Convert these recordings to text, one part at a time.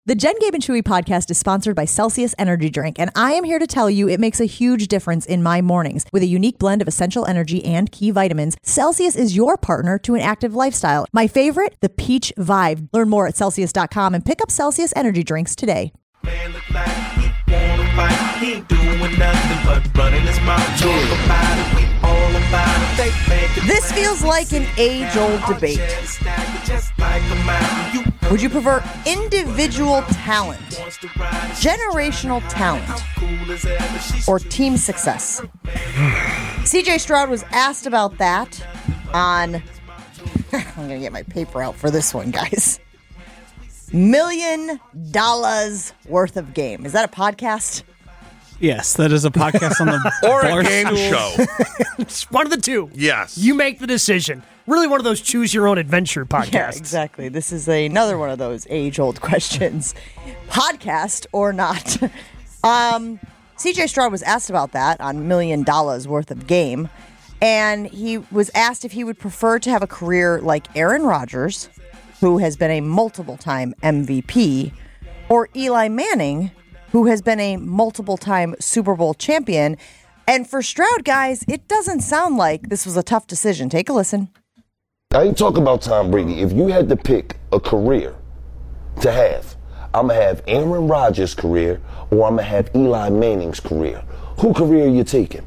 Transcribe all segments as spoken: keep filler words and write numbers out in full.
The Jen, Gabe, and Chewy podcast is sponsored by Celsius Energy Drink, and I am here to tell you it makes a huge difference in my mornings. With a unique blend of essential energy and key vitamins, Celsius is your partner to an active lifestyle. My favorite, the Peach Vibe. Learn more at Celsius dot com and pick up Celsius Energy Drinks today. Man look like he wanna fight. He ain't doing nothing but running his mouth. Talk about it, we all about it. They make it. This feels like an age-old debate. Would you prefer individual talent, generational talent, or team success? C J Stroud was asked about that on, I'm going to get my paper out for this one, guys. Million dollars worth of game. Is that a podcast? Yes, that is a podcast on the or bar a game stool. show. It's one of the two. Yes. You make the decision. Really one of those choose your own adventure podcasts. Yeah, exactly. This is another one of those age-old questions. Podcast or not? um, C J Stroud was asked about that on Million Dollars Worth of Game, and he was asked if he would prefer to have a career like Aaron Rodgers, who has been a multiple-time M V P, or Eli Manning, who has been a multiple-time Super Bowl champion. And for Stroud, guys, it doesn't sound like this was a tough decision. Take a listen. I ain't talking about Tom Brady. If you had to pick a career to have, I'm going to have Aaron Rodgers' career or I'm going to have Eli Manning's career. Who career are you taking?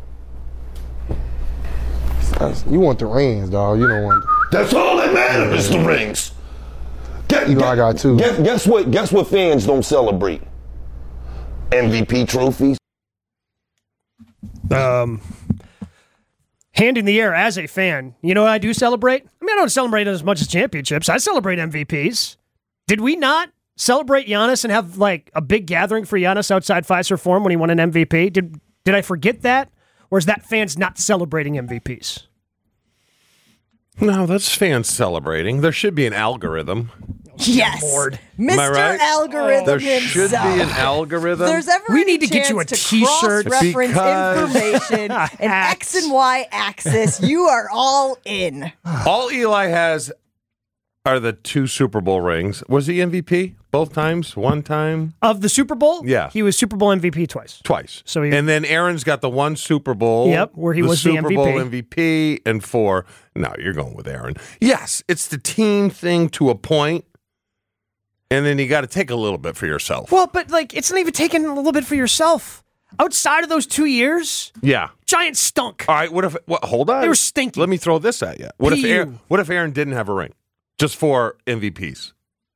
You want the rings, dog. You don't want... That's all that matters is the rings. Guess, Eli got two. Guess, guess what? Guess what fans don't celebrate? M V P trophies. Um, hand in the air as a fan. You know what I do celebrate? I mean, I don't celebrate as much as championships. I celebrate M V Ps. Did we not celebrate Giannis and have like a big gathering for Giannis outside Fiserv Forum when he won an M V P? Did did I forget that? Or is that fans not celebrating M V Ps? No, that's fans celebrating. There should be an algorithm. Yes, Mister Right? Algorithm There himself. should be an algorithm. If there's ever We any need to get you a chance to t-shirt cross-reference because- information, an X and Y axis, you are all in. All Eli has are the two Super Bowl rings. Was he M V P both times? One time? Of the Super Bowl? Yeah. He was Super Bowl M V P twice. Twice. So he- and then Aaron's got the one Super Bowl. Yep, where he the was the Super M V P. Bowl M V P and four. No, you're going with Aaron. Yes, it's the team thing to a point, and then you got to take a little bit for yourself. Well, but like, it's not even taking a little bit for yourself. Outside of those two years, yeah. Giants stunk. All right. What if? What, hold on. They were stinky. Let me throw this at you. What if? P U. Aaron, what if Aaron didn't have a ring? Just for M V Ps.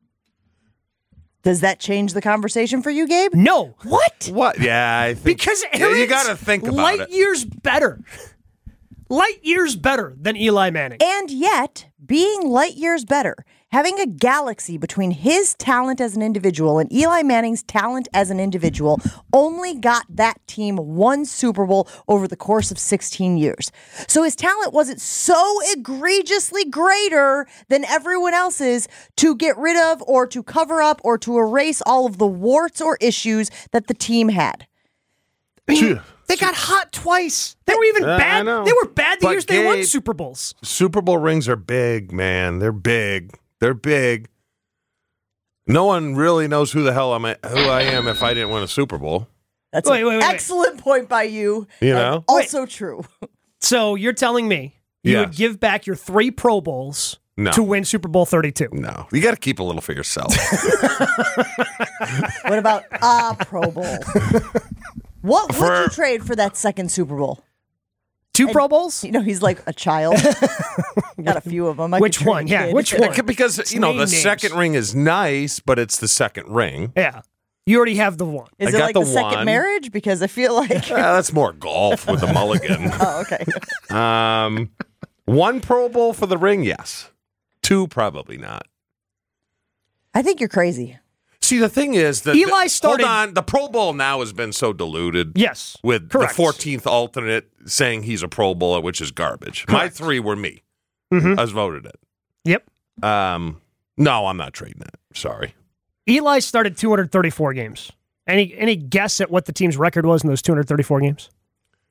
Does that change the conversation for you, Gabe? No. What? What? Yeah, I think Because yeah, Aaron's you got to think about light it. years better. Light years better than Eli Manning. And yet, being light years better, having a galaxy between his talent as an individual and Eli Manning's talent as an individual only got that team one Super Bowl over the course of sixteen years. So his talent wasn't so egregiously greater than everyone else's to get rid of or to cover up or to erase all of the warts or issues that the team had. I mean, they got hot twice. They were even Uh, I bad. know. They were bad the But years they won Gabe- Super Bowls. Super Bowl rings are big, man. They're big. They're big. No one really knows who the hell I'm who I am if I didn't win a Super Bowl. That's Wait, an wait, wait, wait. excellent point by you. You and know? Also true. So you're telling me you would Yes. give back your three Pro Bowls No. to win Super Bowl thirty-two? No, you got to keep a little for yourself. What about a Pro Bowl? What would For- you trade for that second Super Bowl? Two Pro Bowls? You know, he's like a child. Got a few of them. I Which could trade one? Yeah, kid. which one? because you know Name the names. second ring is nice, but it's the second ring. Yeah. You already have the one. Is I it got like the the, second one. marriage? Because I feel like. Uh, that's more golf with the mulligan. Oh, okay. Um, one Pro Bowl for the ring, yes. Two, probably not. I think you're crazy. See, the thing is that Eli the, started- Hold on, the Pro Bowl now has been so diluted. Yes. With Correct. the fourteenth alternate saying he's a Pro Bowler, which is garbage. My Correct. three were me. Mhm. I was voted it. Yep. Um, no, I'm not trading that. Sorry. Eli started two hundred thirty-four games. Any any guess at what the team's record was in those two hundred thirty-four games?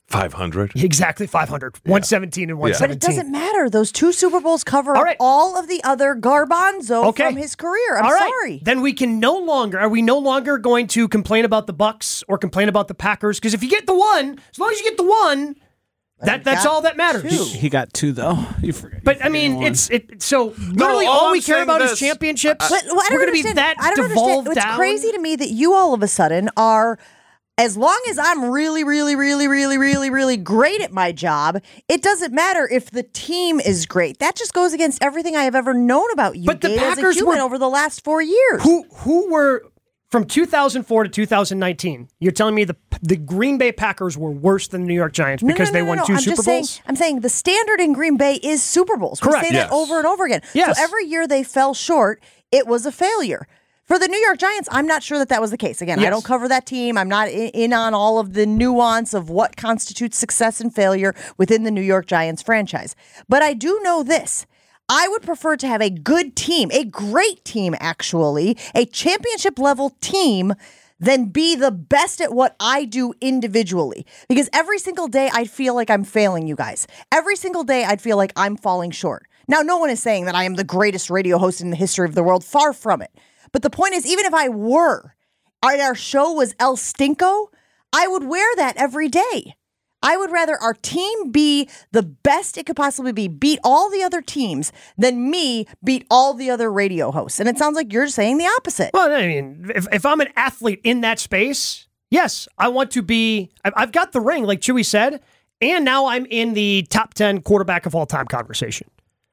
five hundred. Exactly five hundred. one seventeen and one But seventeen. it doesn't matter. Those two Super Bowls cover All up right. all of the other garbanzo Okay. from his career. I'm All right. sorry. Then we can no longer, are we no longer going to complain about the Bucks or complain about the Packers? Because if you get the one, as long as you get the one, that that's got all that matters. two. He got two though. You forget. But I mean, it's it. So literally, all all I'm we care saying about this- is championships. But well, I don't We're going to be understand. that I don't devolved understand. It's down. crazy to me that you all of a sudden are, as long as I'm really, really, really, really, really, really great at my job, it doesn't matter if the team is great. That just goes against everything I have ever known about you, But the Gabe, as a Packers human were- over the last four years. Who who were from two thousand four to two thousand nineteen? You're telling me the the Green Bay Packers were worse than the New York Giants No, because no, no, they no, won no. two I'm Super just Bowls? Saying, I'm saying the standard in Green Bay is Super Bowls. Correct. We say Yes. that over and over again. Yes. So every year they fell short, it was a failure. For the New York Giants, I'm not sure that that was the case. Again, I Yes. don't cover that team. I'm not in, in on all of the nuance of what constitutes success and failure within the New York Giants franchise. But I do know this. I would prefer to have a good team, a great team, actually, a championship level team, than be the best at what I do individually. Because every single day I'd feel like I'm failing you guys. Every single day I'd feel like I'm falling short. Now, no one is saying that I am the greatest radio host in the history of the world. Far from it. But the point is, even if I were, and our show was El Stinko, I would wear that every day. I would rather our team be the best it could possibly be, beat all the other teams, than me beat all the other radio hosts. And it sounds like you're saying the opposite. Well, I mean, if, if I'm an athlete in that space, yes, I want to be. I've I've got the ring, like Chewy said, and now I'm in the top ten quarterback of all time conversation.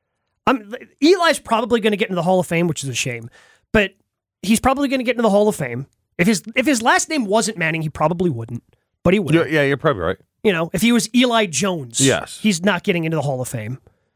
I'm Eli's probably going to get into the Hall of Fame, which is a shame, but he's probably going to get into the Hall of Fame. If his if his last name wasn't Manning, he probably wouldn't, but he would. Yeah, yeah, you're probably right. You know, if he was Eli Jones, Yes. he's not getting into the Hall of Fame.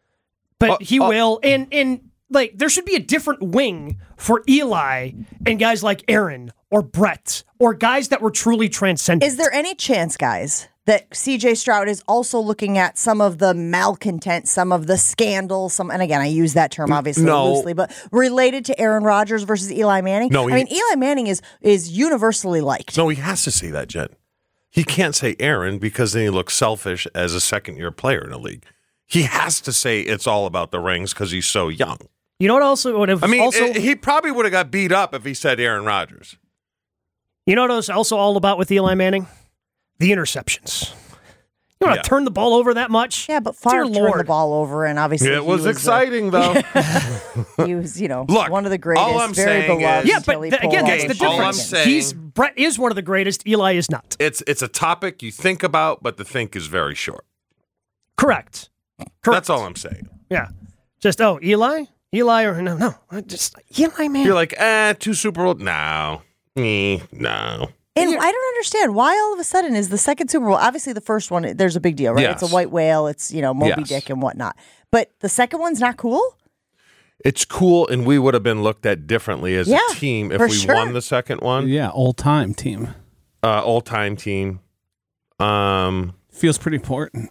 But Uh, he uh, will. And, and like, there should be a different wing for Eli and guys like Aaron or Brett or guys that were truly transcendent. Is there any chance, guys, that C J Stroud is also looking at some of the malcontent, some of the scandal, some, and again, I use that term obviously No. loosely, but related to Aaron Rodgers versus Eli Manning? No, he- I mean, Eli Manning is is universally liked. No, he has to say that, Jen. He can't say Aaron because then he looks selfish as a second-year player in the league. He has to say it's all about the rings because he's so young. You know what also would have I mean, also it- he probably would have got beat up if he said Aaron Rodgers. you know what it was also all about with Eli Manning? The interceptions. You want to Yeah. turn the ball over that much? Yeah, but Dear Favre turned the Lord. ball over, and obviously It he was uh, exciting, though. he was, you know, Look, one of the greatest, all I'm very saying beloved. is- Yeah, until but he th- pulled again, all that's the those all I'm difference. shenanigans. saying- He's Brett is one of the greatest. Eli is not. It's it's a topic you think about, but the think is very short. Correct. Correct. That's all I'm saying. Yeah. Just oh, Eli, Eli, or no, no, I just Eli, man. You're like, eh, two Super Bowl? No. Eh, no. And I don't understand why all of a sudden is the second Super Bowl. Obviously, the first one, there's a big deal, right? Yes. It's a white whale. It's, you know, Moby Yes. Dick and whatnot. But the second one's not cool? It's cool, and we would have been looked at differently as Yeah, a team if for we sure. won the second one. Yeah, old time team. Uh, all-time team. Um, Feels pretty important.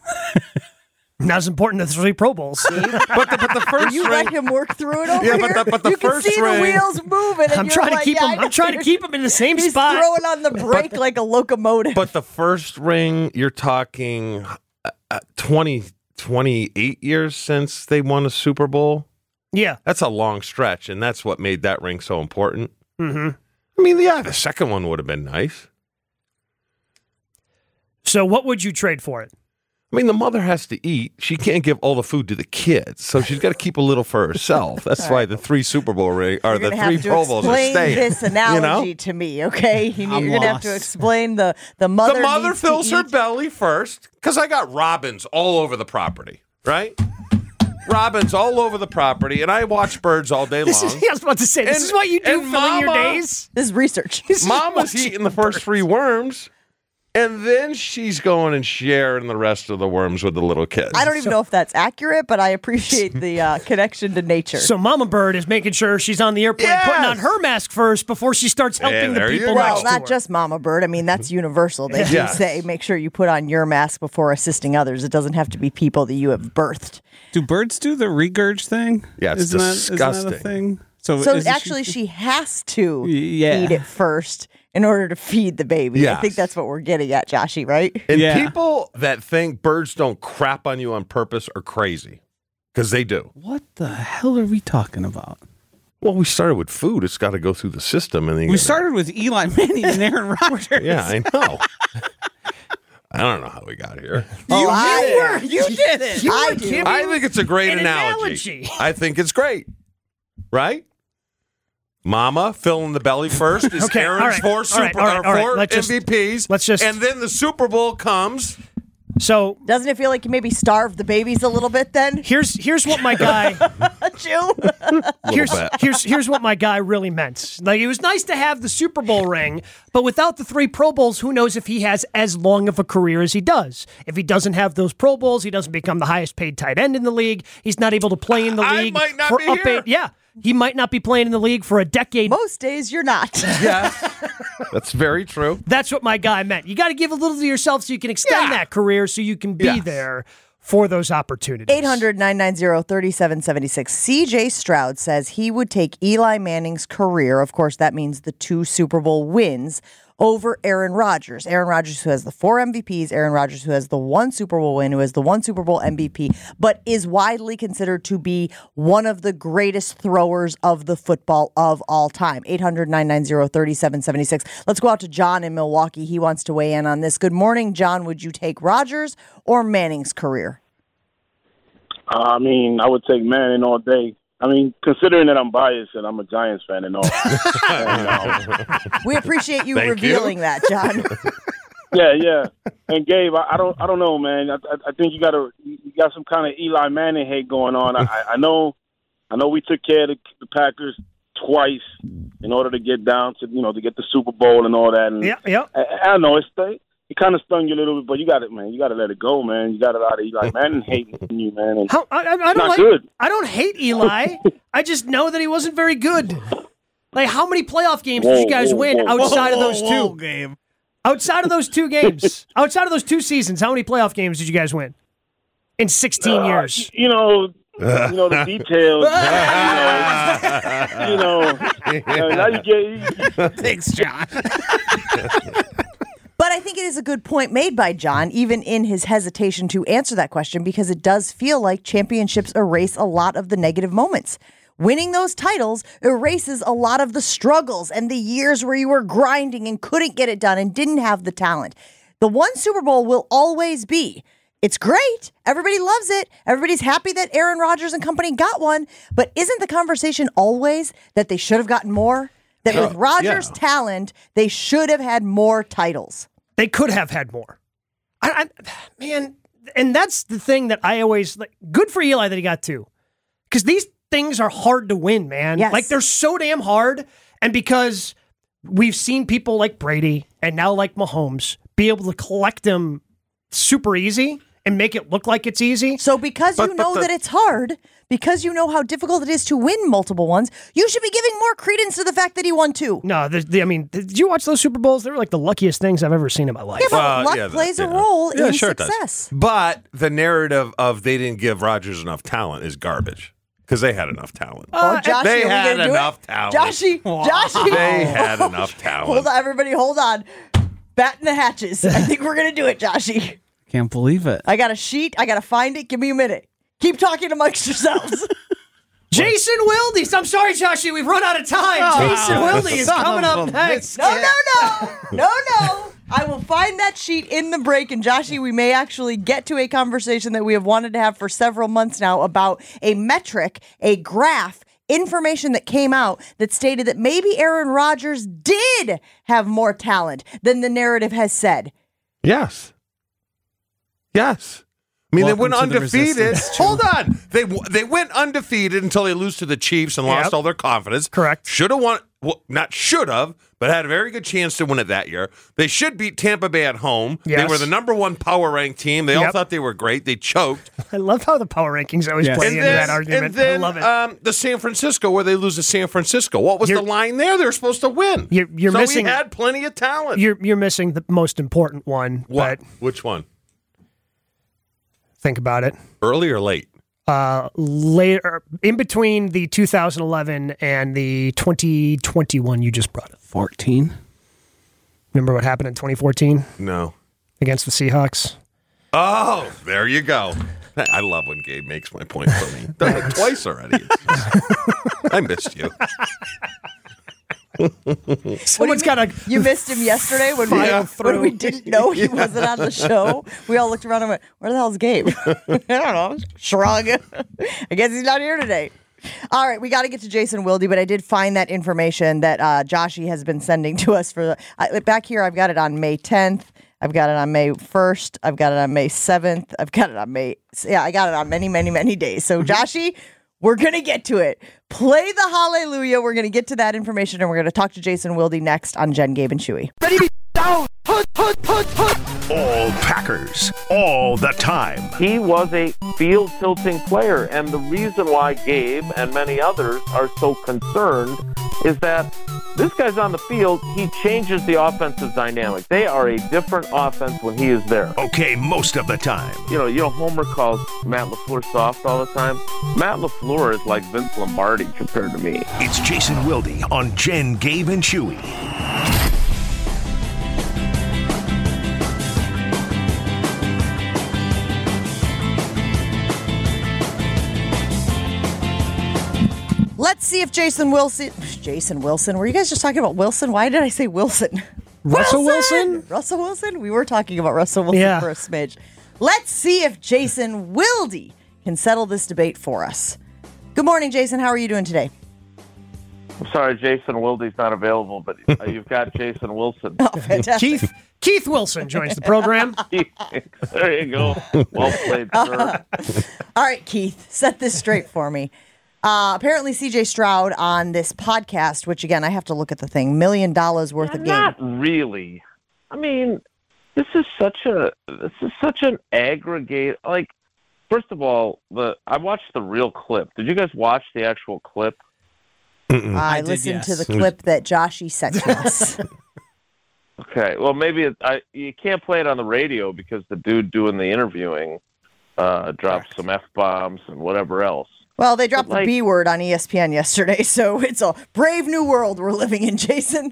Not as important as three Pro Bowls. but the, but the first You ring, let him work through it over Yeah, but here? the- but the you first can see ring- the wheels moving. And I'm you're trying to like, keep yeah, I him. know. I'm trying to keep him in the same He's spot. throwing on the brake like a locomotive. but the first ring, you're talking uh, uh, twenty, twenty-eight years since they won a Super Bowl. Yeah. That's a long stretch, and that's what made that ring so important. Mm-hmm. I mean, yeah, the second one would have been nice. So what would you trade for it? I mean, the mother has to eat. She can't give all the food to the kids, so she's got to keep a little for herself. That's why the three Super Bowl ring or You're the gonna three have to Pro Bowls are explain staying. this analogy You know? to me, okay? You I'm are going to have to lost. explain the the mother. The mother needs to fills her eat. belly first because I got robins all over the property, right? Robins all over the property, and I watch birds all day This long. is, I was about to say, this And- is what you do and filling your Mama- days. This is research. Mama's eating the first three worms, and then she's going and sharing the rest of the worms with the little kids. I don't even know if that's accurate, but I appreciate the uh, connection to nature. So Mama Bird is making sure she's on the airplane, putting on Yes. her mask first before she starts helping Yeah, the there you people go. next well, to not her. just Mama Bird. I mean, that's universal. They do Yes. say make sure you put on your mask before assisting others. It doesn't have to be people that you have birthed. Do birds do the regurg thing? Yeah, it's isn't That, isn't that disgusting. a thing? So, So is it- actually, she has to Yeah. eat it first in order to feed the baby. I Yes. think that's what we're getting at, Joshy, right? And Yeah. people that think birds don't crap on you on purpose are crazy, because they do. what the hell are we talking about? Well, we started with food. It's got to go through the system, and then you We gotta- started with Eli Manning and Aaron Rodgers. Yeah, I know. I don't know how we got here. Oh, I, You did it. You I were do. giving I think it's a great an analogy. analogy. I think it's great. Right? Mama, fill in the belly first. Is Okay, Aaron's all right, four all super right, all right, or all right. four Let's just- M V Ps. let's just- and then the Super Bowl comes. So doesn't it feel like you maybe starved the babies a little bit then? here's here's what my guy Jew? here's bit. here's here's what my guy really meant. Like, it was nice to have the Super Bowl ring, but without the three Pro Bowls, who knows if he has as long of a career as he does. If he doesn't have those Pro Bowls, he doesn't become the highest paid tight end in the league. He's not able to play in the I league might not for be up here. eight. Yeah, he might not be playing in the league for a decade. Most days you're not. Yes. That's very true. That's what my guy meant. You got to give a little to yourself so you can extend Yeah. that career, so you can be Yes. there for those opportunities. eight hundred, nine nine zero, three seven seven six. C J Stroud says he would take Eli Manning's career, of course, that means the two Super Bowl wins, over Aaron Rodgers. Aaron Rodgers, who has the four M V Ps, Aaron Rodgers, who has the one Super Bowl win, who has the one Super Bowl M V P, but is widely considered to be one of the greatest throwers of the football of all time. eight hundred, nine nine zero, three seven seven six. Let's go out to John in Milwaukee. He wants to weigh in on this. Good morning, John. Would you take Rodgers or Manning's career? I mean, I would take Manning all day. I mean, considering that I'm biased and I'm a Giants fan and all. and, um, We appreciate you Thank revealing you. that, John. yeah, yeah. And Gabe, I, I don't, I don't know, man. I, I, I think you got to, you got some kind of Eli Manning hate going on. I, I- I know, I know. We took care of the, the Packers twice in order to get down to, you know, to get the Super Bowl and all that. And Yeah, yeah. I, I know it's it kind of stung you a little bit, but you got it, man. You got to let it go, man. You got a lot of Eli Manning hating you, man. And How, I, I, I don't not like. good. I don't hate Eli. I just know that he wasn't very good. Like, how many playoff games did you Whoa, guys whoa, win whoa. outside of those Whoa, two? game. Outside of those two games, outside of those two seasons, how many playoff games did you guys win in sixteen Uh, years? You know, you know the details. you know, you know uh, now you get. Thanks, John. But I think it is a good point made by John, even in his hesitation to answer that question, because it does feel like championships erase a lot of the negative moments. Winning those titles erases a lot of the struggles and the years where you were grinding and couldn't get it done and didn't have the talent. The one Super Bowl will always be. It's great. Everybody loves it. Everybody's happy that Aaron Rodgers and company got one. But isn't the conversation always that they should have gotten more? That with Rodgers' yeah. talent, they should have had more titles. They could have had more. I, I, man, and that's the thing that I always like. Good for Eli that he got two, because these things are hard to win, man. Yes. Like, they're so damn hard, and because we've seen people like Brady and now like Mahomes be able to collect them super easy and make it look like it's easy. So because But- you but know the- that it's hard, because you know how difficult it is to win multiple ones, you should be giving more credence to the fact that he won two. No, the, the, I mean, did you watch those Super Bowls? They were like the luckiest things I've ever seen in my life. Yeah, but Well, luck yeah, that- plays a yeah. role Yeah, in sure it does. success. But the narrative of they didn't give Rodgers enough talent is garbage, because they had enough talent. Oh, Joshy, they are we had gonna do enough it? talent. Joshy, Joshy. They had enough talent. Hold on, everybody, hold on. Batten the hatches. I think we're going to do it, Joshy. Can't believe it. I got a sheet. I got to find it. Give me a minute. Keep talking amongst yourselves. Jason Wilde. I'm sorry, Joshy, we've run out of time. Jason Wilde is son coming of up a next. No, no, no. No, no. I will find that sheet in the break. And Joshy, we may actually get to a conversation that we have wanted to have for several months now about a metric, a graph, information that came out that stated that maybe Aaron Rodgers did have more talent than the narrative has said. Yes. Yes. I mean, Welcome they to went the undefeated. resistance, Joe. Hold on. They they went undefeated until they lose to the Chiefs and lost Yep. all their confidence. Correct. Should have won. Well, not should have, but had a very good chance to win it that year. They should beat Tampa Bay at home. They Yes. were the number one power ranked team. They all Yep. thought they were great. They choked. I love how the power rankings always Yes. play And into then, that argument. and then I love it. Um, the San Francisco, where they lose to San Francisco. What was You're- the line there? They were supposed to win. You're- you're so missing- he had plenty of talent. you're you're missing the most important one. what? But Which one? think about it. Early or late? uh, later, in between the two thousand eleven and the twenty twenty-one you just brought up. fourteen. Remember what happened in twenty fourteen No. against the Seahawks? Oh, there you go. I love when Gabe makes my point for me. Done it twice already. I missed you. Someone's got a. You missed him yesterday when we, File when we through. didn't know he wasn't on the show. We all looked around and went, where the hell's Gabe? I don't know. Shrug. I guess he's not here today. All right, we got to get to Jason Wilde, but I did find that information that uh, Joshy has been sending to us for the uh, back here. I've got it on May tenth. I've got it on May first. I've got it on May seventh. I've got it on May. Yeah, I got it on many, many, many days. So, Joshy, we're going to get to it. Play the hallelujah. We're going to get to that information, and we're going to talk to Jason Wilde next on Jen, Gabe, and Chewy. Ready, down, put, put, put, put. All Packers, all the time. He was a field tilting player, and the reason why Gabe and many others are so concerned is that this guy's on the field, he changes the offensive dynamic. They are a different offense when he is there. Okay, most of the time. You know, you know, Homer calls Matt LaFleur soft all the time. Matt LaFleur is like Vince Lombardi compared to me. It's Jason Wilde on Jen, Gabe, and Chewy. Let's see if Jason Wilson. Jason Wilson. Were you guys just talking about Wilson? Why did I say Wilson? Russell Wilson? Russell Wilson? We were talking about Russell Wilson Yeah. for a smidge. Let's see if Jason Wilde can settle this debate for us. Good morning, Jason. How are you doing today? I'm sorry, Jason Wilde's not available, but uh, you've got Jason Wilson. Oh, fantastic. Keith Keith Wilson joins the program. There you go. Well played, sir. All right, Keith, set this straight for me. Uh, apparently, C J Stroud on this podcast, which again, I have to look at the thing, million dollars worth of game. Not really. I mean, this is such a this is such an aggregate. Like, first of all, the I watched the real clip. Did you guys watch the actual clip? I, I did, listened to yes. the clip that Joshy sent to us. Okay, well maybe it, I you can't play it on the radio because the dude doing the interviewing uh, dropped some F bombs and whatever else. Well, they dropped But, like- the B word on E S P N yesterday, so it's a brave new world we're living in, Jason.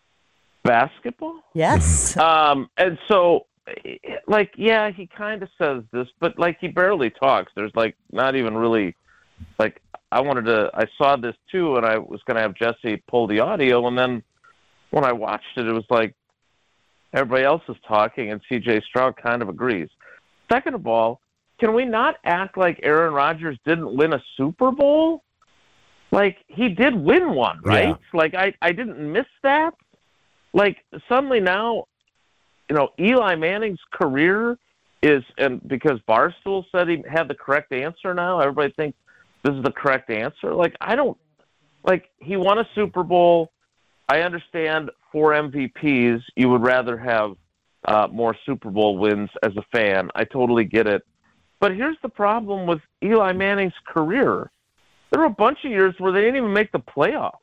Basketball? Yes. Um, and so, like, yeah, he kind of says this, but like he barely talks. There's like not even really, like, I wanted to. I saw this too, and I was going to have Jesse pull the audio, and then when I watched it, it was like everybody else is talking, and C J Stroud kind of agrees. Second of all, can we not act like Aaron Rodgers didn't win a Super Bowl? Like, he did win one, right? Yeah. Like, I, I didn't miss that. Like, suddenly now, you know, Eli Manning's career is, and because Barstool said he had the correct answer now, everybody thinks this is the correct answer. Like, I don't, like, he won a Super Bowl. I understand for M V Ps, you would rather have uh, more Super Bowl wins as a fan. I totally get it. But here's the problem with Eli Manning's career. There were a bunch of years where they didn't even make the playoffs.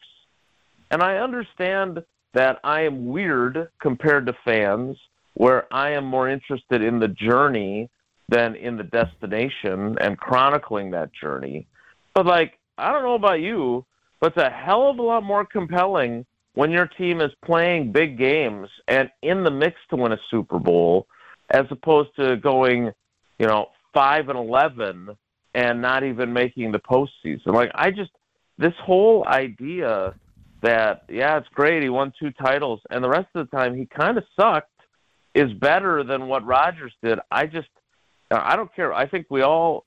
And I understand that I am weird compared to fans, where I am more interested in the journey than in the destination and chronicling that journey. But, like, I don't know about you, but it's a hell of a lot more compelling when your team is playing big games and in the mix to win a Super Bowl, as opposed to going, you know, five and eleven and not even making the postseason. Like, I just, this whole idea that, yeah, it's great, he won two titles, and the rest of the time he kind of sucked, is better than what Rodgers did. I just, I don't care. I think we all,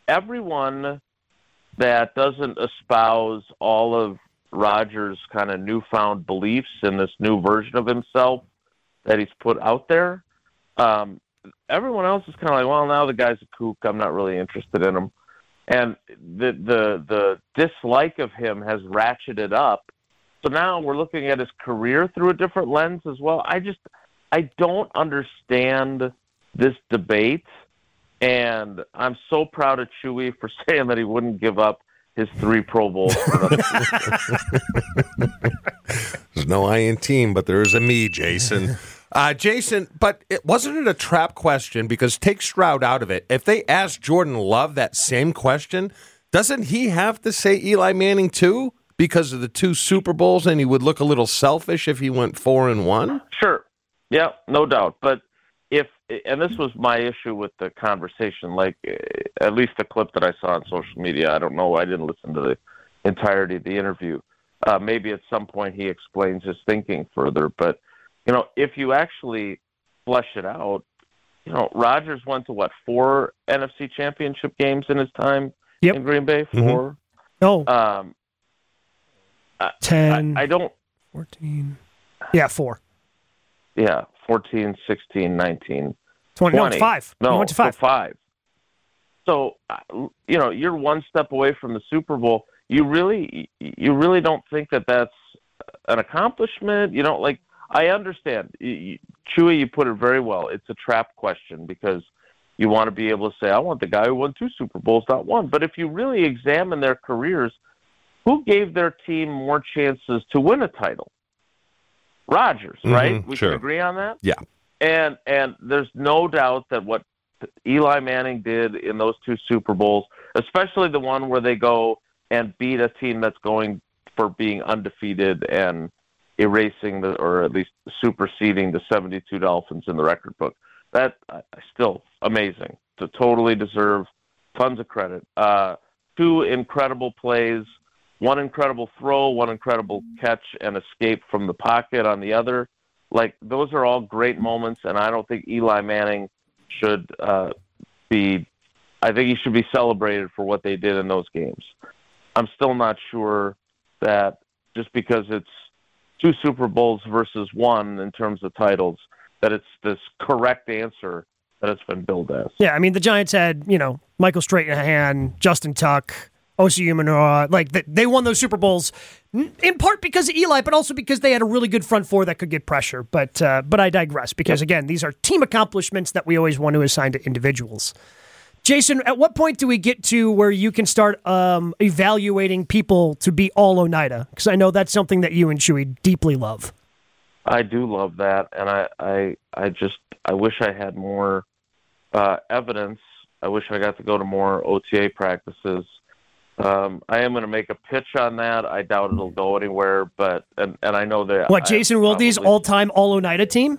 everyone that doesn't espouse all of Rodgers' kind of newfound beliefs in this new version of himself that he's put out there, um, everyone else is kind of like, well, now the guy's a kook. I'm not really interested in him. And the the the dislike of him has ratcheted up. So now we're looking at his career through a different lens as well. I just, I don't understand this debate. And I'm so proud of Chewy for saying that he wouldn't give up his three Pro Bowls. There's no I in team, but there is a me, Jason. Uh, Jason, but it, wasn't it a trap question? Because take Stroud out of it. If they ask Jordan Love that same question, doesn't he have to say Eli Manning too? Because of the two Super Bowls, and he would look a little selfish if he went four and one? Sure. Yeah, no doubt. But if, and this was my issue with the conversation, like at least the clip that I saw on social media, I don't know, I didn't listen to the entirety of the interview. Uh, maybe at some point he explains his thinking further, but you know, if you actually flesh it out, you know, Rodgers went to what, four N F C Championship games in his time yep. in Green Bay? Four? No. Um, ten. I, I don't. fourteen. Yeah, four. Yeah, fourteen, sixteen, nineteen. twenty. No, it's five. No, he went to five. So five. So, you know, you're one step away from the Super Bowl. You really, you really don't think that that's an accomplishment? You don't like. I understand. You, Chewy, you put it very well. It's a trap question because you want to be able to say, I want the guy who won two Super Bowls, not one. But if you really examine their careers, who gave their team more chances to win a title? Rodgers, Mm-hmm, right? We sure. can agree on that? Yeah. And and there's no doubt that what Eli Manning did in those two Super Bowls, especially the one where they go and beat a team that's going for being undefeated and erasing the, or at least superseding the seventy-two Dolphins in the record book. That uh, still amazing. To totally deserve tons of credit. Uh, two incredible plays, one incredible throw, one incredible catch and escape from the pocket on the other. Like those are all great moments, and I don't think Eli Manning should uh, be. I think he should be celebrated for what they did in those games. I'm still not sure that just because it's two Super Bowls versus one in terms of titles, that it's this correct answer that it's been billed as. Yeah, I mean, the Giants had, you know, Michael Strahan, Justin Tuck, Osi Umenyiora. Like, they, they won those Super Bowls in part because of Eli, but also because they had a really good front four that could get pressure. But uh, but I digress because, again, these are team accomplishments that we always want to assign to individuals. Jason, at what point do we get to where you can start um, evaluating people to be all Oneida? Because I know that's something that you and Chewy deeply love. I do love that, and I, I, I just I wish I had more uh, evidence. I wish I got to go to more O T A practices. Um, I am going to make a pitch on that. I doubt it'll go anywhere, but and, and I know that. What, Jason I Wilde's probably, all-time all Oneida team?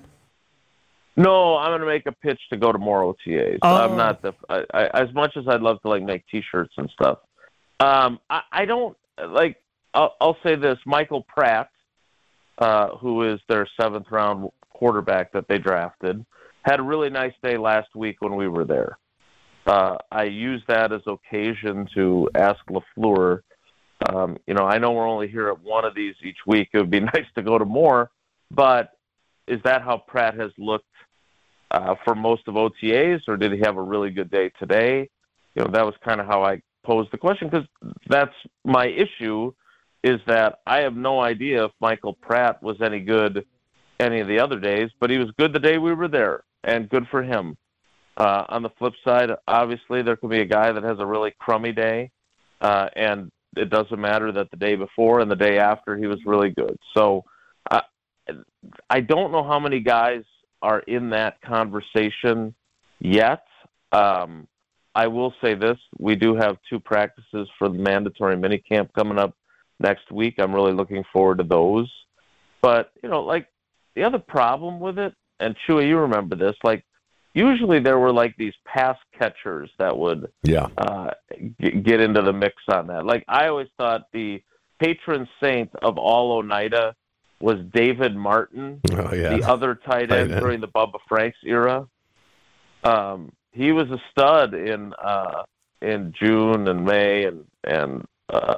No, I'm going to make a pitch to go to more O T As. Oh. I'm not the I, I, as much as I'd love to like make T-shirts and stuff. Um, I, I don't like. I'll, I'll say this: Michael Pratt, uh, who is their seventh round quarterback that they drafted, had a really nice day last week when we were there. Uh, I used that as occasion to ask LaFleur. Um, you know, I know we're only here at one of these each week. It would be nice to go to more, but is that how Pratt has looked uh, for most of O T As, or did he have a really good day today? You know, that was kind of how I posed the question, because that's my issue, is that I have no idea if Michael Pratt was any good any of the other days, but he was good the day we were there, and good for him. Uh, on the flip side, obviously, there could be a guy that has a really crummy day, uh, and it doesn't matter that the day before and the day after he was really good. So uh, I don't know how many guys are in that conversation yet. Um, I will say this. We do have two practices for the mandatory minicamp coming up next week. I'm really looking forward to those. But, you know, like the other problem with it, and Chewy, you remember this, like, usually there were like these pass catchers that would yeah. uh, g- get into the mix on that. Like I always thought the patron saint of all Oneida was David Martin, oh, yeah. the other tight end during the Bubba Franks era. Um, he was a stud in uh, in June and May, and and uh,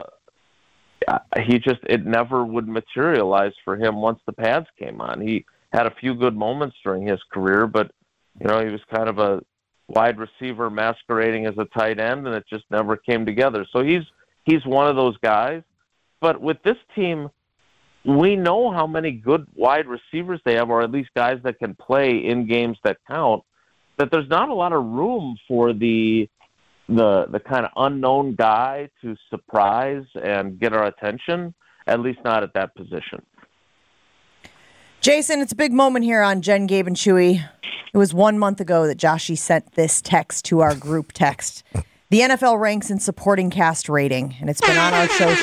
he just it never would materialize for him once the pads came on. He had a few good moments during his career, but you know, he was kind of a wide receiver masquerading as a tight end, and it just never came together. So he's he's one of those guys. But with this team, we know how many good wide receivers they have, or at least guys that can play in games that count, that there's not a lot of room for the the the kind of unknown guy to surprise and get our attention, at least not at that position. Jason, it's a big moment here on Jen, Gabe, and Chewy. It was one month ago that Joshy sent this text to our group text. The N F L ranks in supporting cast rating, and it's been on our show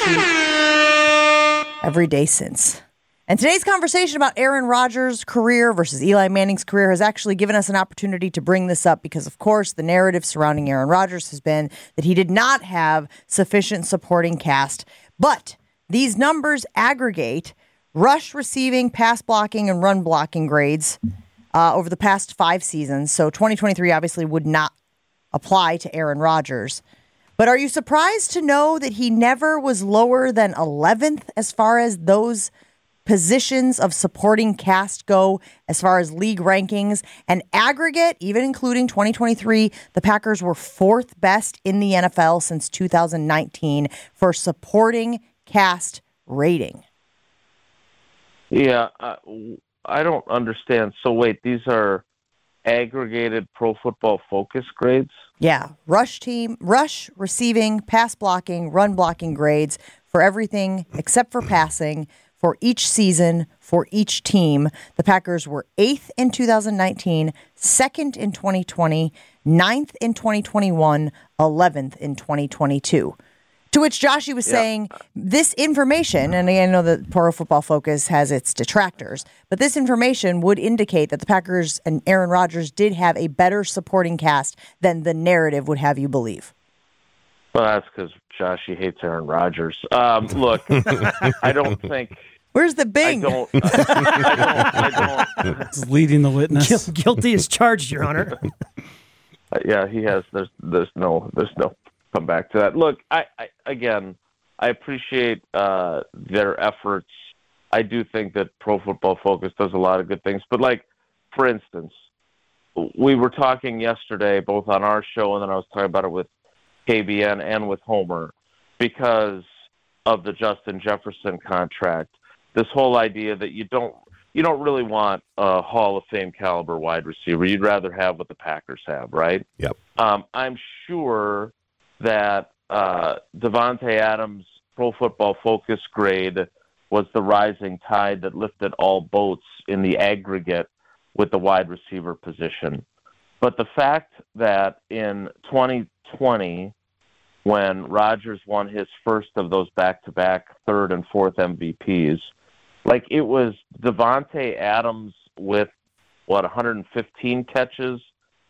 sheet every day since. And today's conversation about Aaron Rodgers' career versus Eli Manning's career has actually given us an opportunity to bring this up because, of course, the narrative surrounding Aaron Rodgers has been that he did not have sufficient supporting cast. But these numbers aggregate rush, receiving, pass blocking, and run blocking grades uh, over the past five seasons. So twenty twenty-three obviously would not apply to Aaron Rodgers. But are you surprised to know that he never was lower than eleventh as far as those positions of supporting cast go, as far as league rankings? And aggregate, even including twenty twenty-three, the Packers were fourth best in the N F L since two thousand nineteen for supporting cast rating. Yeah, uh, I don't understand. So wait, these are aggregated Pro Football Focus grades? Yeah, rush team, rush, receiving, pass blocking, run blocking grades for everything except for passing for each season for each team. The Packers were eighth in two thousand nineteen, second in twenty twenty, ninth in twenty twenty-one, eleventh in twenty twenty-two. To which Joshy was yeah. saying this information, and I know that Pro Football Focus has its detractors, but this information would indicate that the Packers and Aaron Rodgers did have a better supporting cast than the narrative would have you believe. Well, that's because Joshy hates Aaron Rodgers. Um, look, I don't think... Where's the Bing? I don't... I, I don't, I don't It's leading the witness. Guilty as charged, Your Honor. uh, yeah, he has. There's, there's no... There's no... come back to that. Look, I, I again, I appreciate uh, their efforts. I do think that Pro Football Focus does a lot of good things. But, like, for instance, we were talking yesterday, both on our show and then I was talking about it with K B N and with Homer, because of the Justin Jefferson contract. This whole idea that you don't you don't really want a Hall of Fame caliber wide receiver. You'd rather have what the Packers have, right? Yep. Um, I'm sure that uh, Devontae Adams' Pro Football Focus grade was the rising tide that lifted all boats in the aggregate with the wide receiver position. But the fact that in twenty twenty, when Rodgers won his first of those back-to-back third and fourth M V Ps, like it was Devontae Adams with, what, one hundred fifteen catches.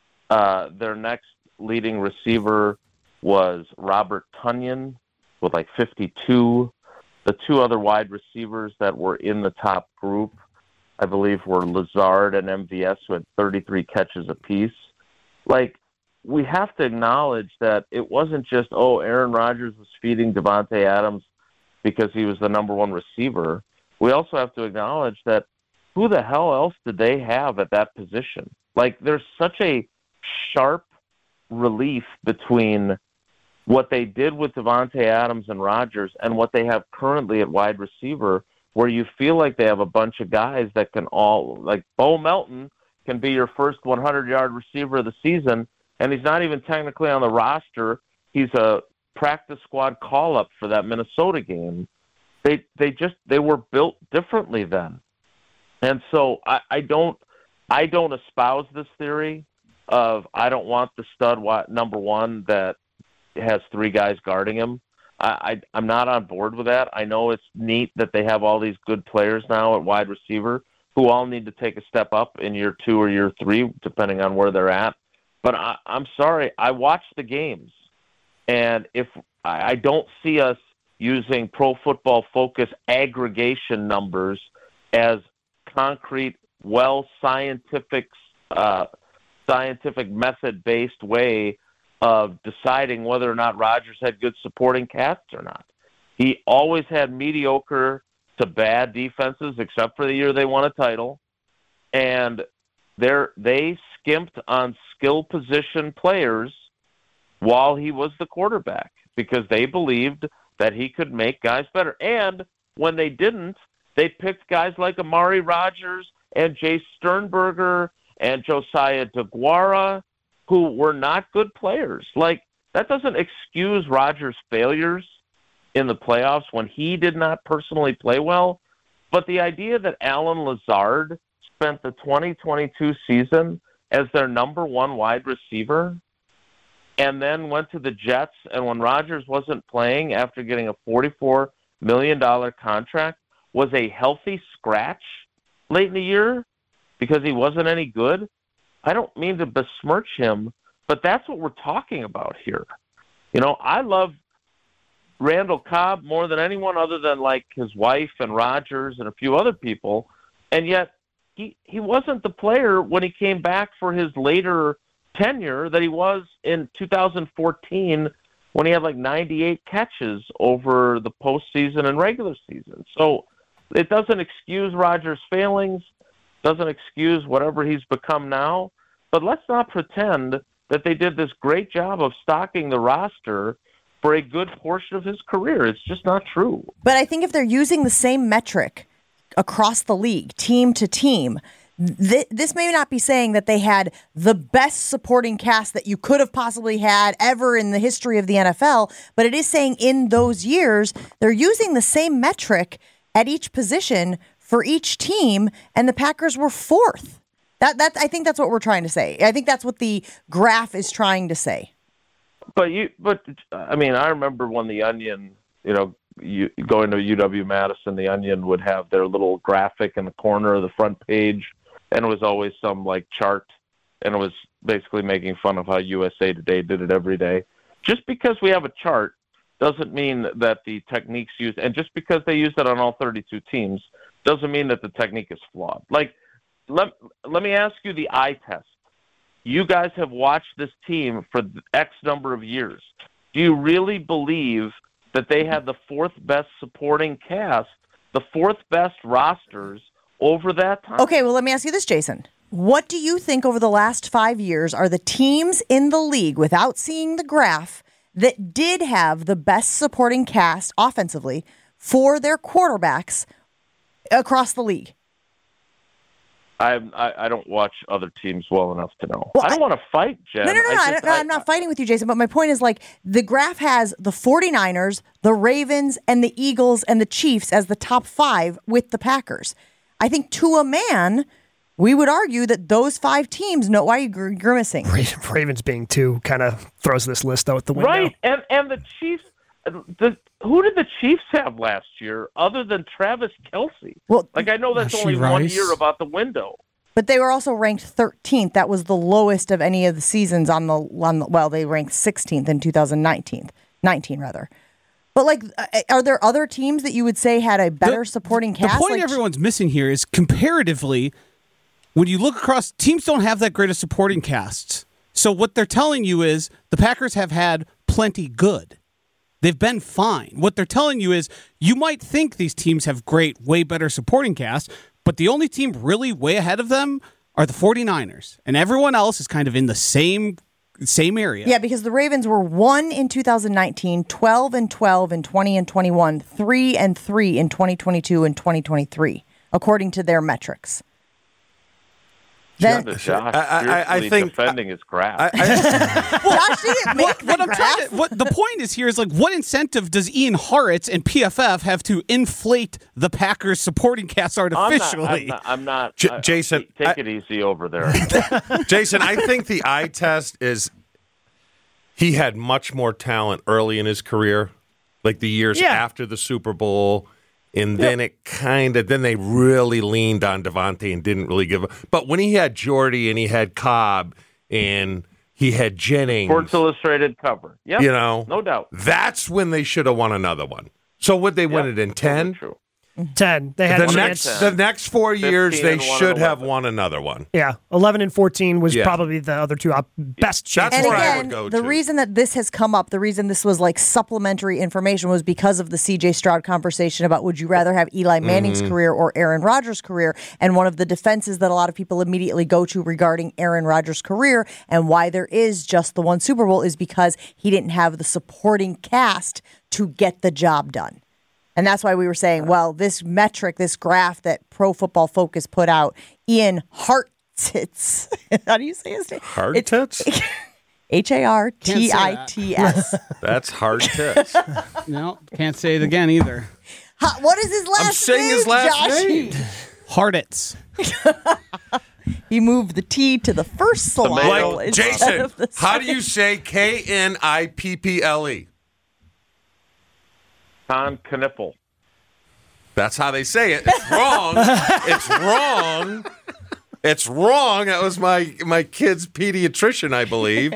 Uh, their next leading receiver was Robert Tonyan with like fifty-two. The two other wide receivers that were in the top group, I believe, were Lazard and M V S, who had thirty-three catches apiece. Like, we have to acknowledge that it wasn't just, oh, Aaron Rodgers was feeding Devontae Adams because he was the number one receiver. We also have to acknowledge that who the hell else did they have at that position? Like, there's such a sharp relief between what they did with Devontae Adams and Rodgers and what they have currently at wide receiver, where you feel like they have a bunch of guys that can all, like Bo Melton can be your first hundred-yard receiver of the season, and he's not even technically on the roster. He's a practice squad call-up for that Minnesota game. They they just they were built differently then, and so I, I don't I don't espouse this theory of I don't want the stud number one that has three guys guarding him. I, I I'm not on board with that. I know it's neat that they have all these good players now at wide receiver who all need to take a step up in year two or year three, depending on where they're at. But I, I'm sorry, I watched the games, and if I, I don't see us using Pro Football Focus aggregation numbers as concrete, well scientific, uh, scientific method-based way of deciding whether or not Rodgers had good supporting casts or not. He always had mediocre to bad defenses, except for the year they won a title, and they're, they skimped on skill position players while he was the quarterback because they believed that he could make guys better. And when they didn't, they picked guys like Amari Rodgers and Jay Sternberger and Josiah DeGuara, who were not good players. Like, that doesn't excuse Rodgers' failures in the playoffs when he did not personally play well. But the idea that Alan Lazard spent the twenty twenty-two season as their number one wide receiver and then went to the Jets, and when Rodgers wasn't playing after getting a forty-four million dollars contract, was a healthy scratch late in the year because he wasn't any good. I don't mean to besmirch him, but that's what we're talking about here. You know, I love Randall Cobb more than anyone other than like his wife and Rodgers and a few other people, and yet he he wasn't the player when he came back for his later tenure that he was in two thousand fourteen when he had like ninety-eight catches over the postseason and regular season. So it doesn't excuse Rodgers' failings, doesn't excuse whatever he's become now, but let's not pretend that they did this great job of stocking the roster for a good portion of his career. It's just not true. But I think if they're using the same metric across the league, team to team, th- this may not be saying that they had the best supporting cast that you could have possibly had ever in the history of the N F L, but it is saying in those years, they're using the same metric at each position for each team, and the Packers were fourth. That that I think that's what we're trying to say. I think that's what the graph is trying to say. But you, but I mean, I remember when the Onion, you know, you going to U W Madison, the Onion would have their little graphic in the corner of the front page, and it was always some like chart, and it was basically making fun of how U S A Today did it every day. Just because we have a chart doesn't mean that the techniques used, and just because they used it on all thirty-two teams, doesn't mean that the technique is flawed. Like, let let me ask you the eye test. You guys have watched this team for X number of years. Do you really believe that they had the fourth best supporting cast, the fourth best rosters over that time? Okay, well, let me ask you this, Jason. What do you think over the last five years are the teams in the league, without seeing the graph, that did have the best supporting cast offensively for their quarterbacks across the league? I, I I don't watch other teams well enough to know. Well, I don't want to fight, Jen. No, no, no, I no, just, I don't, no I, I'm not fighting with you, Jason, but my point is, like, the graph has the 49ers, the Ravens, and the Eagles and the Chiefs as the top five with the Packers. I think to a man, we would argue that those five teams know. Why are you gr- grimacing? Ravens being two kind of throws this list out the window. Right, and and the Chiefs, the who did the Chiefs have last year other than Travis Kelce? Well, like I know that's Rashee only one Rice. year about the window. But they were also ranked thirteenth. That was the lowest of any of the seasons on the, on the well, they ranked sixteenth in two thousand nineteen, nineteen rather. But, like, are there other teams that you would say had a better The- supporting cast? The point like, everyone's missing here is comparatively, when you look across, teams don't have that great of supporting casts. So what they're telling you is the Packers have had plenty good. They've been fine. What they're telling you is you might think these teams have great, way better supporting casts, but the only team really way ahead of them are the 49ers. And everyone else is kind of in the same same area. Yeah, because the Ravens were one in two thousand nineteen, twelve and twelve in twenty and twenty-one, three and three in twenty twenty-two and twenty twenty-three, according to their metrics. Then, Josh, Josh I- I- I fiercely think- defending his graph. I, I, Josh didn't make What, the what I'm graph. trying to, what the point is here is like, what incentive does Ian Haritz and P F F have to inflate the Packers supporting cast artificially? I'm not. I'm not, I'm not J- I- Jason, take I- it easy over there. Jason, I think the eye test is he had much more talent early in his career, like the years Yeah. after the Super Bowl. And then it kind of, then they really leaned on Devontae and didn't really give a, but when he had Jordy and he had Cobb and he had Jennings, Sports Illustrated cover. Yep, you know, no doubt. that's when they should have won another one. So would they win Yep, it in totally ten? True. ten. They had The one next, and- the next four years, fifteen they and one should and have eleven. won another one. Yeah, eleven and fourteen was Yeah. probably the other two op- best chances. And where I again, would go the to. reason that this has come up, the reason this was like supplementary information was because of the C J Stroud conversation about would you rather have Eli Manning's Mm-hmm. career or Aaron Rodgers' career? And one of the defenses that a lot of people immediately go to regarding Aaron Rodgers' career and why there is just the one Super Bowl is because he didn't have the supporting cast to get the job done. And that's why we were saying, well, this metric, this graph that Pro Football Focus put out, Ian Hartitz, how do you say his name? Hartitz? H A R T I T S. That's hard tits. No, can't say it again either. Ha, what is his last I'm saying name, his last Josh? name. Harditz. He moved the T to the first syllable. Like, instead Jason, of the how do second. you say K N I P P L E? Con Kniffle. That's how they say it. It's wrong. It's wrong. It's wrong. That was my my kid's pediatrician, I believe.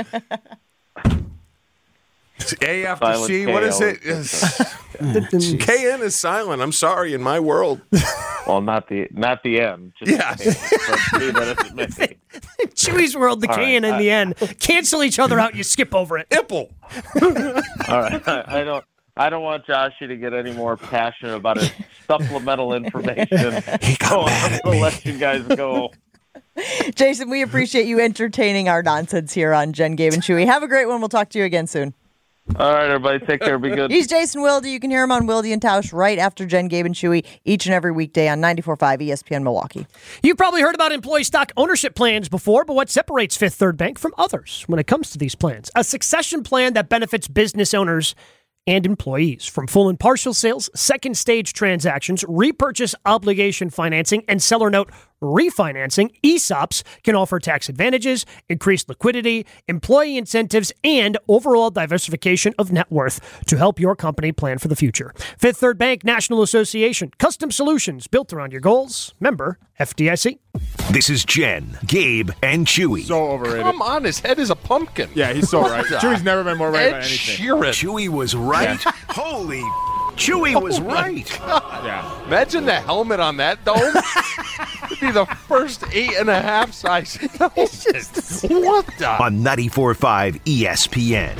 It's A after Silent C. K What is it? always. K N is silent. I'm sorry. In my world. Well, not the not the N. Just Yes. the K, but see that it's missing. Chewy's World, the All K and right, in the N cancel each other out. You skip over it. Ipple. All right, I, I don't. I don't want Joshy to get any more passionate about his supplemental information. He got so mad at I'll me. let you guys go. Jason, we appreciate you entertaining our nonsense here on Jen, Gabe, and Chewy. Have a great one. We'll talk to you again soon. All right, everybody, take care. Be good. He's Jason Wilde. You can hear him on Wilde and Tausch right after Jen, Gabe, and Chewy each and every weekday on ninety-four point five E S P N Milwaukee. You've probably heard about employee stock ownership plans before, but what separates Fifth Third Bank from others when it comes to these plans? A succession plan that benefits business owners and employees. From full and partial sales, second stage transactions, repurchase obligation financing, and seller note refinancing, E S O Ps can offer tax advantages, increased liquidity, employee incentives, and overall diversification of net worth to help your company plan for the future. Fifth Third Bank National Association. Custom solutions built around your goals. Member F D I C. This is Jen, Gabe, and Chewy. So overrated. Come on, his head is a pumpkin. Yeah, he's so right. Chewy's never been more right Ed about anything. Sheeran. Chewy was right. Holy, Chewy was right. Yeah. Imagine the helmet on that dome. It'd be the first eight and a half size helmet. What the? On ninety-four point five E S P N.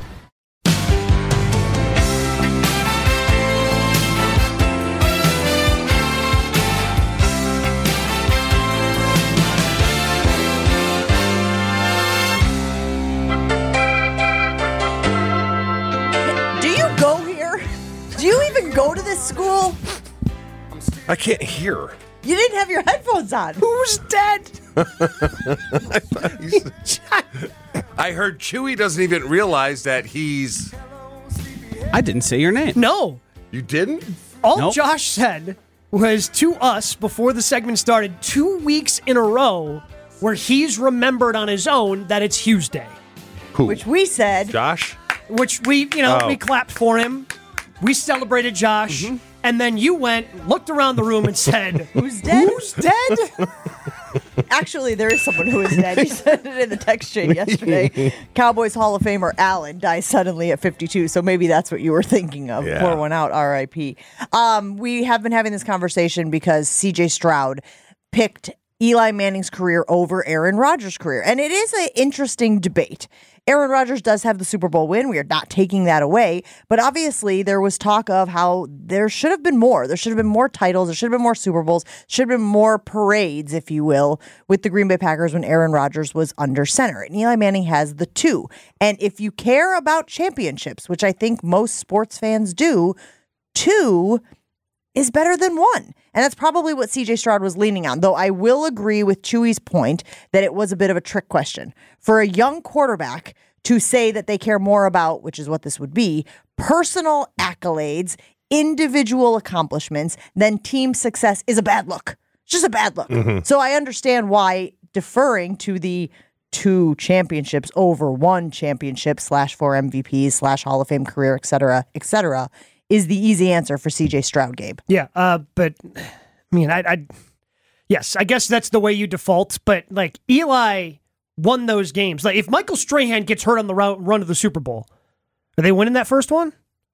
Do you go here? Do you even go to this school? I can't hear. You didn't have your headphones on. Who's dead? I heard Chewy doesn't even realize that he's. I didn't say your name. No. You didn't? All Nope. Josh said was to us before the segment started two weeks in a row where he's remembered on his own that it's Hughes Day, Who? Which we said. Josh? which we, you know, Oh. we clapped for him. We celebrated Josh. And then you went, looked around the room and said, Who's dead? Who's dead? Actually, there is someone who is dead. He said it in the text chain yesterday. Cowboys Hall of Famer Allen dies suddenly at fifty-two, so maybe that's what you were thinking of. Yeah. Pour one out, R I P. Um, we have been having this conversation because C J Stroud picked Eli Manning's career over Aaron Rodgers' career. And it is an interesting debate. Aaron Rodgers does have the Super Bowl win. We are not taking that away. But obviously, there was talk of how there should have been more. There should have been more titles. There should have been more Super Bowls. Should have been more parades, if you will, with the Green Bay Packers when Aaron Rodgers was under center. And Eli Manning has the two. And if you care about championships, which I think most sports fans do, two is better than one. And that's probably what C J Stroud was leaning on, though I will agree with Chewy's point that it was a bit of a trick question. For a young quarterback to say that they care more about, which is what this would be, personal accolades, individual accomplishments than team success is a bad look. It's just a bad look. Mm-hmm. So I understand why deferring to the two championships over one championship slash four M V Ps slash Hall of Fame career, et cetera, et cetera, is the easy answer for C J Stroud, Gabe. Yeah, uh, but I mean, I, I, yes, I guess that's the way you default. But like Eli won those games. Like if Michael Strahan gets hurt on the route, run of the Super Bowl, are they winning that first one?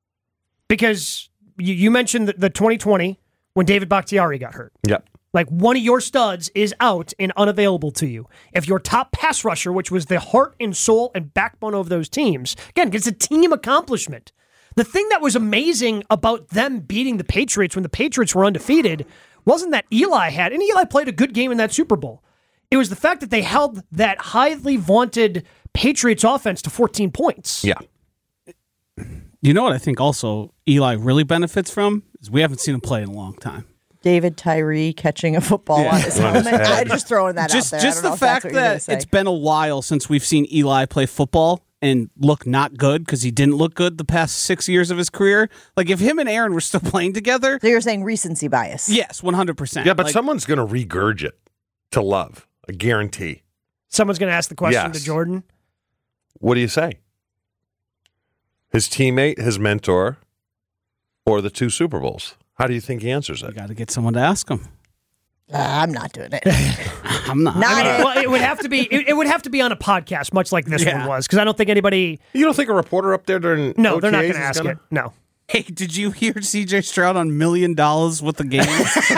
Because you, you mentioned the, the twenty twenty when David Bakhtiari got hurt. Yep. Like one of your studs is out and unavailable to you. If your top pass rusher, which was the heart and soul and backbone of those teams, again, it's a team accomplishment. The thing that was amazing about them beating the Patriots when the Patriots were undefeated wasn't that Eli had, and Eli played a good game in that Super Bowl. It was the fact that they held that highly vaunted Patriots offense to fourteen points. Yeah. You know what I think also Eli really benefits from is we haven't seen him play in a long time. David Tyree catching a football Yeah. on his helmet. I'm just throwing that Just, out there. just I don't know the if that's fact what you're gonna that say. it's been a while since we've seen Eli play football and look not good because he didn't look good the past six years of his career. Like if him and Aaron were still playing together. So you're saying recency bias? Yes, one hundred percent. Yeah, but like, someone's going to regurgit to Love. I guarantee. Someone's going to ask the question Yes. to Jordan. What do you say? His teammate, his mentor, or the two Super Bowls? How do you think he answers it? You got to get someone to ask him. Uh, I'm not doing it. I'm not. Not I mean, it. well, it would have to be. It, it would have to be on a podcast, much like this Yeah. one was, because I don't think anybody. You don't think a reporter up there during No, O T As they're not going is to ask gonna- it. No. Hey, did you hear C J Stroud on million dollars with the game?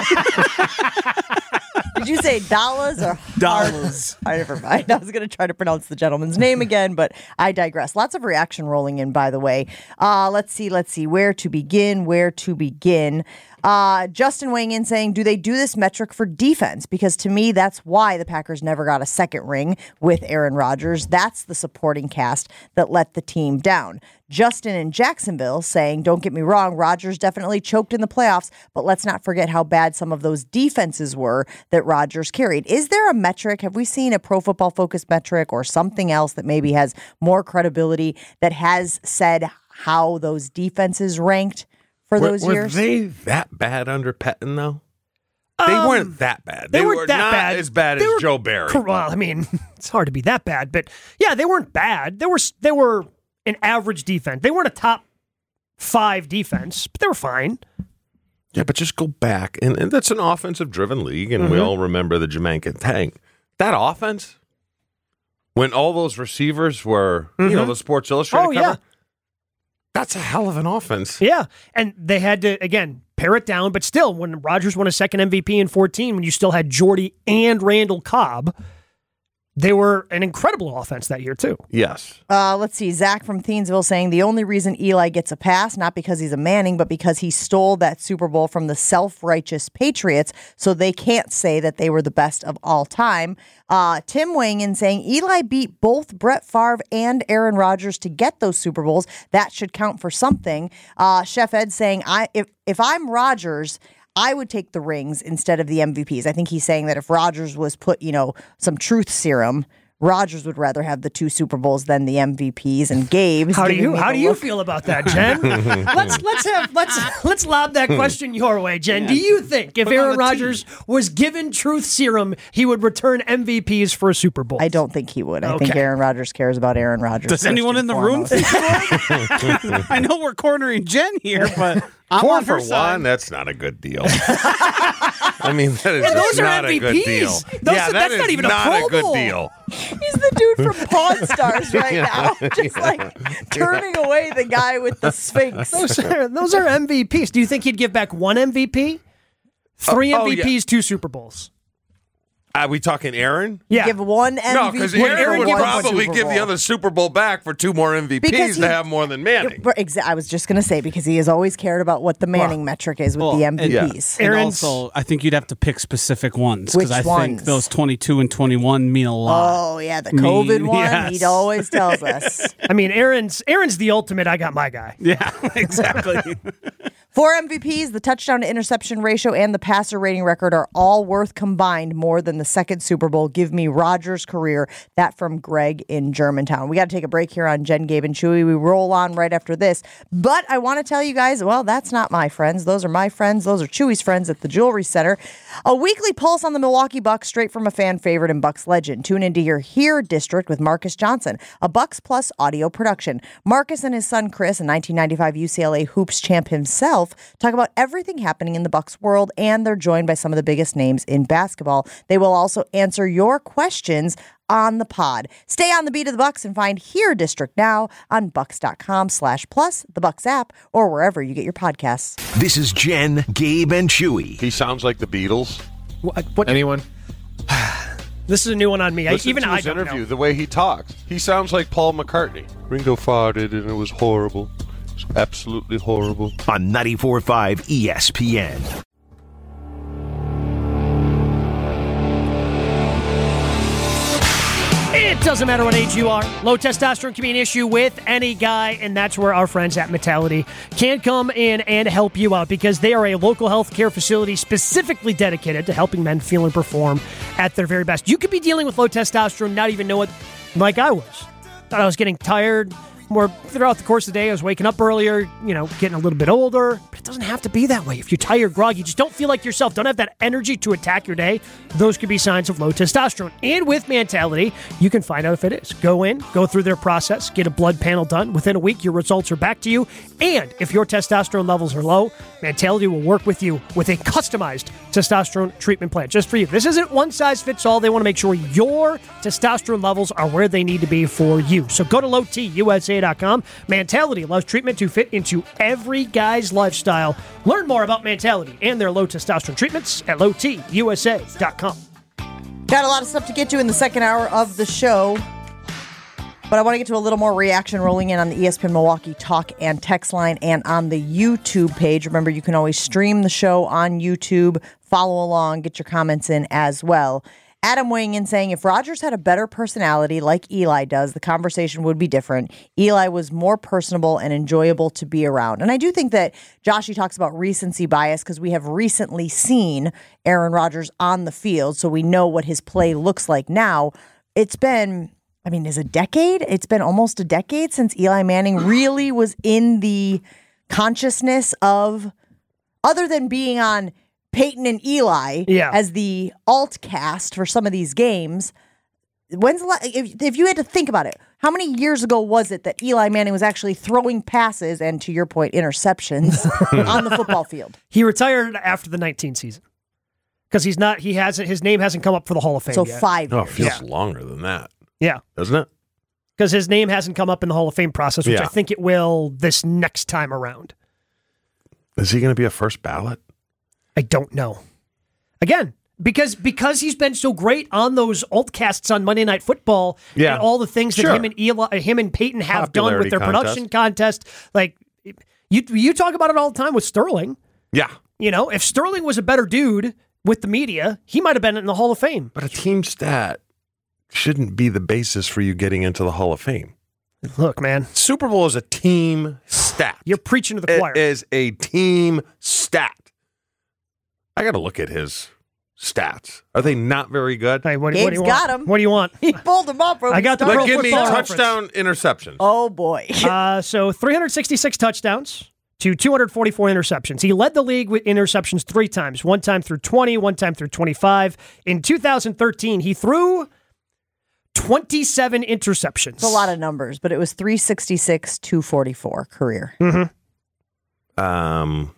Did you say dollars or Dollars. I never mind. I was going to try to pronounce the gentleman's name again, but I digress. Lots of reaction rolling in, by the way. Uh, let's see. Let's see. Where to begin? Where to begin? Uh, Justin weighing in saying, do they do this metric for defense? Because to me, that's why the Packers never got a second ring with Aaron Rodgers. That's the supporting cast that let the team down. Justin in Jacksonville saying, don't get me wrong, Rodgers definitely choked in the playoffs, but let's not forget how bad some of those defenses were that Rodgers carried. Is there a metric? Have we seen a Pro Football Focus metric or something else that maybe has more credibility that has said how those defenses ranked for Were, those were years? they that bad under Pettin, though? They Um, weren't that bad. They, They, weren't were that not bad. as bad They as were Joe Barry. cor- Well, I mean, it's hard to be that bad, but yeah, they weren't bad. They were they were an average defense. They weren't a top five defense, but they were fine. Yeah, but just go back, and, and that's an offensive-driven league, and Mm-hmm. we all remember the Jermaine Tank. That offense, when all those receivers were, you know, the Sports Illustrated Oh, yeah. cover, that's a hell of an offense. Yeah, and they had to again pare it down, but still, when Rodgers won a second M V P in fourteen, when you still had Jordy and Randall Cobb, they were an incredible offense that year too. Yes. Uh, let's see. Zach from Thiensville saying the only reason Eli gets a pass, not because he's a Manning, but because he stole that Super Bowl from the self-righteous Patriots, so they can't say that they were the best of all time. Uh, Tim weighing in saying Eli beat both Brett Favre and Aaron Rodgers to get those Super Bowls. That should count for something. Uh, Chef Ed saying, I if if I'm Rodgers, I would take the rings instead of the M V Ps. I think he's saying that if Rodgers was put, you know, some truth serum, Rodgers would rather have the two Super Bowls than the M V Ps. And Gabe's How do giving you me how the do you look. feel about that, Jen? let's let's have let's let's lob that question your way, Jen. Do you think if Put it on Aaron the Rodgers was given truth serum, he would return M V Ps for a Super Bowl? I don't think he would. I think Okay. Aaron Rodgers cares about Aaron Rodgers. Does first anyone and in the room foremost. think he would? I know we're cornering Jen here, but I'm Four on for her side. one, that's not a good deal. I mean, that is Yeah, those just are not a good M V Ps. deal. Those yeah, are- that that's is not even a not Pro a good Bowl. deal. He's the dude from Pawn Stars right now, just like turning away the guy with the Sphinx. Those are, those are M V Ps. Do you think he'd give back one M V P? Three Oh, oh, M V Ps, yeah. two Super Bowls. Are we talking Aaron? Yeah. Give one M V P. No, because for Aaron would one probably Super give the Bowl. other Super Bowl back for two more M V Ps Because he- to have more than Manning. Right, exa- I was just going to say, because he has always cared about what the Manning metric is with Well, the and- M V yeah. Ps. And Aaron's- also, I think you'd have to pick specific ones because Which I think ones? those twenty-two and twenty-one mean a lot. Oh, yeah, the Me- COVID one. yes. He always tells us. I mean, Aaron's Aaron's the ultimate. I got my guy. Yeah, exactly. Four M V Ps, the touchdown to interception ratio, and the passer rating record are all worth combined more than the second Super Bowl. Give me Rodgers' career. That from Greg in Germantown. We got to take a break here on Jen, Gabe, and Chewy. We roll on right after this. But I want to tell you guys, well, that's not my friends. Those are my friends. Those are Chewy's friends at the Jewelry Center. A weekly pulse on the Milwaukee Bucks straight from a fan favorite and Bucks legend. Tune into your Here District with Marcus Johnson, a Bucks Plus audio production. Marcus and his son Chris, a nineteen ninety-five U C L A hoops champ himself, talk about everything happening in the Bucks world, and they're joined by some of the biggest names in basketball. They will also answer your questions on the pod. Stay on the beat of the Bucks and find Here District now on bucks.com slash plus, the Bucks app, or wherever you get your podcasts. This is Jen, Gabe, and Chewy. He sounds like the Beatles. What? what Anyone? this is a new one on me. I, Listen even to I his don't interview, know. the way he talks. He sounds like Paul McCartney. Ringo farted and it was horrible. It was absolutely horrible. On ninety-four point five E S P N. It doesn't matter what age you are. Low testosterone can be an issue with any guy, and that's where our friends at Metality can come in and help you out, because they are a local health care facility specifically dedicated to helping men feel and perform at their very best. You could be dealing with low testosterone, not even know it, like I was. Thought I was getting tired. More throughout the course of the day, I was waking up earlier, you know, getting a little bit older. But it doesn't have to be that way. If you're tired, groggy, just don't feel like yourself, don't have that energy to attack your day, those could be signs of low testosterone. And with Mentality, you can find out if it is. Go in, go through their process, get a blood panel done. Within a week, your results are back to you. And if your testosterone levels are low, Mentality will work with you with a customized testosterone treatment plan just for you. This isn't one size fits all. They want to make sure your testosterone levels are where they need to be for you. So go to low t u s a dot com. Mentality allows treatment to fit into every guy's lifestyle. Learn more about Mentality and their low testosterone treatments at low t u s a dot com. Got a lot of stuff to get to in the second hour of the show, but I want to get to a little more reaction rolling in on the E S P N Milwaukee talk and text line and on the YouTube page. Remember, you can always stream the show on YouTube, follow along, get your comments in as well. Adam weighing in saying, if Rodgers had a better personality like Eli does, the conversation would be different. Eli was more personable and enjoyable to be around. And I do think that Joshy talks about recency bias because we have recently seen Aaron Rodgers on the field, so we know what his play looks like now. It's been, I mean, is a decade? It's been almost a decade since Eli Manning really was in the consciousness of, other than being on Peyton and Eli yeah. as the alt cast for some of these games. When's the la- if, if you had to think about it, how many years ago was it that Eli Manning was actually throwing passes and, to your point, interceptions on the football field? He retired after the nineteen season because he's not. He hasn't. His name hasn't come up for the Hall of Fame. So yet. five Oh, years. it feels longer than that. Yeah, doesn't it? Because his name hasn't come up in the Hall of Fame process, which Yeah. I think it will this next time around. Is he going to be a first ballot? I don't know. Again, because because he's been so great on those altcasts on Monday Night Football Yeah. and all the things that Sure. him and Eli, him and Peyton have done with Popularity their contest. production contest. Like you, you talk about it all the time with Sterling. Yeah. You know, if Sterling was a better dude with the media, he might have been in the Hall of Fame. But a team stat shouldn't be the basis for you getting into the Hall of Fame. Look, man, Super Bowl is a team stat. You're preaching to the choir. It is a team stat. I got to look at his stats. Are they not very good? Hey, what, what do Gabe's you got want? him. What do you want? He pulled him up. I got the Start. pro Like, give me football touchdown interceptions. Oh, boy. Uh, so three hundred sixty-six touchdowns to two hundred forty-four interceptions. He led the league with interceptions three times, one time through twenty, one time through twenty-five. In two thousand thirteen, he threw twenty-seven interceptions. It's a lot of numbers, but it was three sixty-six, two forty-four career. Mm-hmm. Um,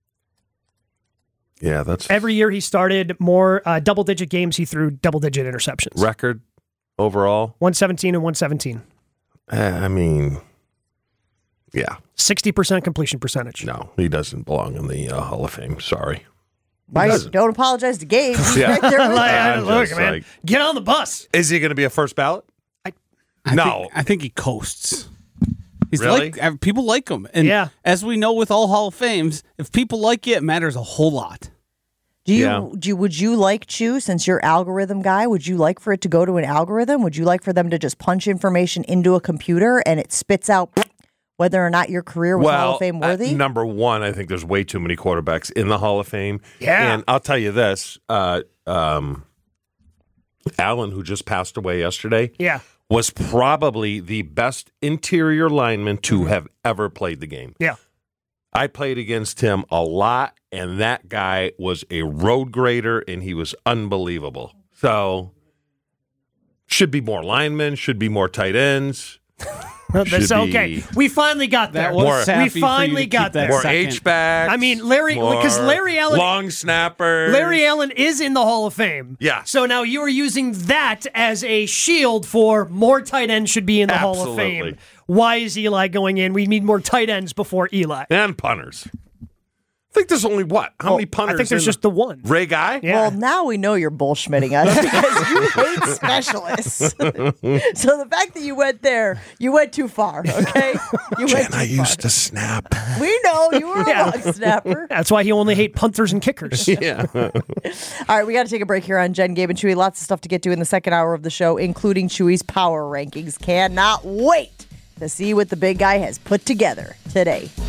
yeah, that's Every year he started more uh, double-digit games, he threw double-digit interceptions. record overall. one seventeen and one seventeen. Uh, I mean, yeah, sixty percent completion percentage. no, he doesn't belong in the uh, Hall of Fame. Sorry. Why, doesn't. don't apologize to Gabe. He's Yeah. right there with Like, you. uh, I'm look, just man, like- get on the bus. Is he going to be a first ballot? I No. think, I think he coasts. He's Really? like uh, people like him, and Yeah. as we know with all Hall of Fames, if people like you, it matters a whole lot. Do you, Yeah. do you, would you like Chew, since you're algorithm guy, would you like for it to go to an algorithm? Would you like for them to just punch information into a computer and it spits out whether or not your career was Hall of Fame uh, worthy? number one, I think there's way too many quarterbacks in the Hall of Fame. Yeah. And I'll tell you this, uh, um, Allen, who just passed away yesterday, Yeah. was probably the best interior lineman to have ever played the game. Yeah. I played against him a lot, and that guy was a road grader, and he was unbelievable. So, should be more linemen, should be more tight ends. That's Should okay. be- We finally got there. That was More- sappy we for you finally to got keep that there. More second. H-backs. I mean, Larry- because more Larry Allen- long snappers. Larry Allen is in the Hall of Fame. Yeah. So now you are using that as a shield for more tight ends should be in the Hall of Absolutely. Fame. Why is Eli going in? We need more tight ends before Eli. and punters. I think there's only what? How many punters? I think there's in just the one. Ray Guy. Yeah. Well, now we know you're bullshmitting us because you hate specialists. So the fact that you went there, you went too far, okay? You went too I far. used to snap. We know you were Yeah. a long snapper. That's why he only hate punters and kickers. Yeah. All right, we got to take a break here on Jen, Gabe, and Chewy. Lots of stuff to get to in the second hour of the show, including Chewy's power rankings. Cannot wait to see what the big guy has put together today.